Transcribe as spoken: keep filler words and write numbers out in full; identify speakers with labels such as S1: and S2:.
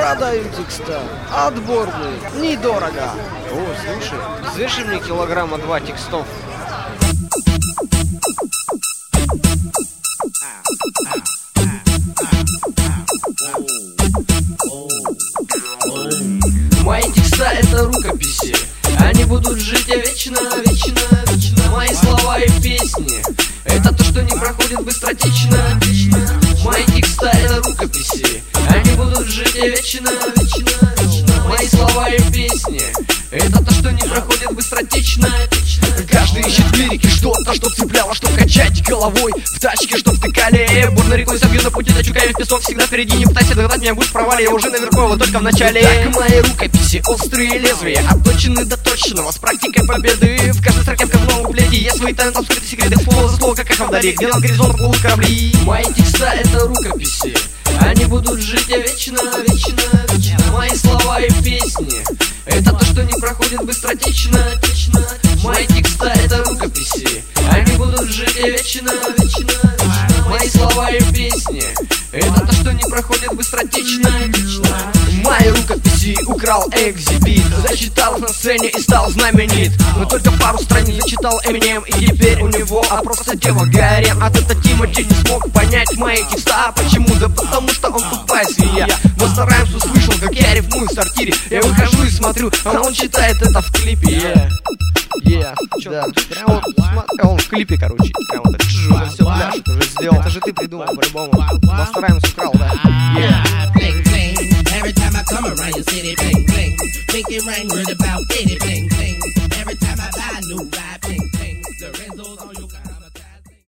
S1: Продаю текста. Отборный. Недорого. О, слушай, взвеши мне килограмма два текстов.
S2: Мои текста — это рукописи. Они будут жить вечно, вечно, вечно. Мои слова и песни — это то, что не проходит быстротечно. Мои текста — это рукописи. Они будут жить вечно, вечно, вечно. Мои слова и песни — это то, что не проходит быстротечно. Каждый ищет в лирике что-то, что цепляло, что качать головой в тачке, что втыкали. Бурно рекой собью на пути, тачу в песок. Всегда впереди, не пытайся догнать меня, будь в провале. Я уже наверху, а вот только в начале. Так мои рукописи, острые лезвия, отточены до точного, с практикой победы. В каждой строке в каждом куплете есть свои тайны, там скрыты секреты. Слово за слово, как эхо вдали, где над горизонтом плывут корабли. Мои текста — это рукописи. Они будут жить вечно, вечно, вечно. Мои слова и песни — это то, что не проходит быстротечно. Мои текста — это рукописи. Они будут жить вечно, вечно, вечно. Мои слова и песни — это то, что не проходит быстротечно. Мои рукописи украл Экзибит, зачитал на сцене и стал знаменит. Но только пару страниц зачитал Эминем, и теперь у него а просто дева гарем. От этого Тимати не смог понять мои текста. Почему? Да потому что он тупая свинья. Но стараемся, услышал, как я рифмую в сортире. Я выхожу и смотрю, а он читает это в клипе. Yeah.
S1: Yeah, да. Прям вот смотри, он в клипе, короче, прям вот так уже все пляшет, уже сделал. Это же ты придумал по-любому. Постараемся украл, да? Yeah.
S3: Every time I come around your city, bling bling, make it rain with about eighty bling bling. Every time I buy a new ride, bling bling, Lorenzo's all you got.